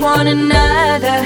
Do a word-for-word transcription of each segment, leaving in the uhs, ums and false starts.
one another.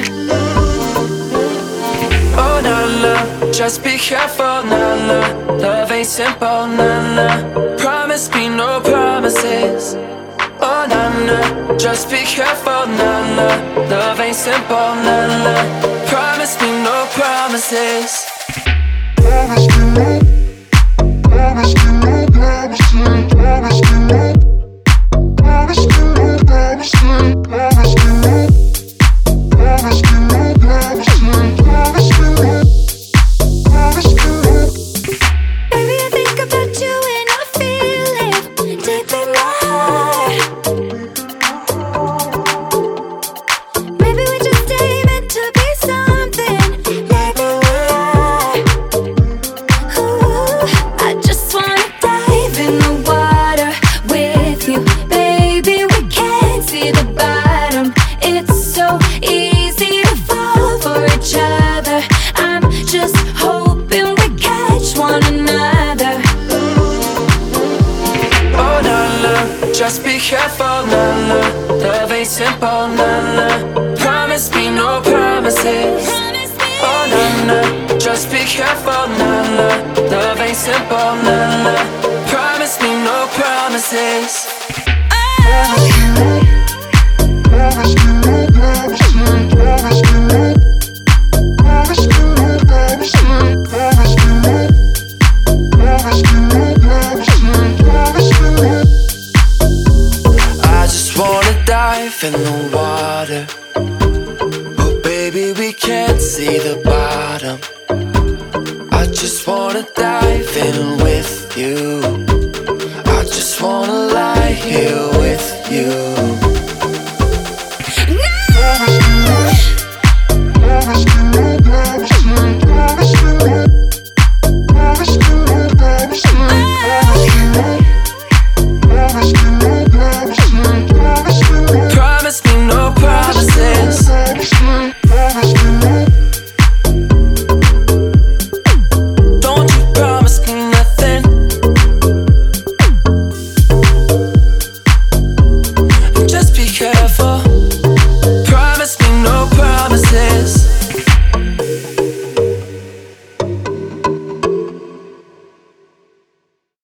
Oh, na na, just be careful, na na. Love ain't simple, na na. Promise me no promises. Oh, na na, just be careful, na na. Love ain't simple, na na. Promise me no promises. Promise me no, promise me no promises. Promise me no, promise me no promises. Promise me no, promise me no promises. Promise me no, promise me no. Baby, I think about you and I feel it deep in my heart. Maybe we just ain't meant to be something. Maybe we are. Ooh, I just wanna dive in the water with you. Baby, we can't see the bottom. It's so easy to fall for each other. I'm just hoping we catch one another. Oh, na na, just be careful, na na. Love ain't simple, na na. Promise me no promises. Oh, na na, just be careful, na na. Love ain't simple, na na. Promise me no promises. Promise me no, promise me no promises. Promise me no, promise me no promises. Promise me no, promise me no promises. Promise me no. I just wanna dive in the water. Oh, baby, we can't see the bottom. I just wanna dive in with you. I just wanna lie here with you.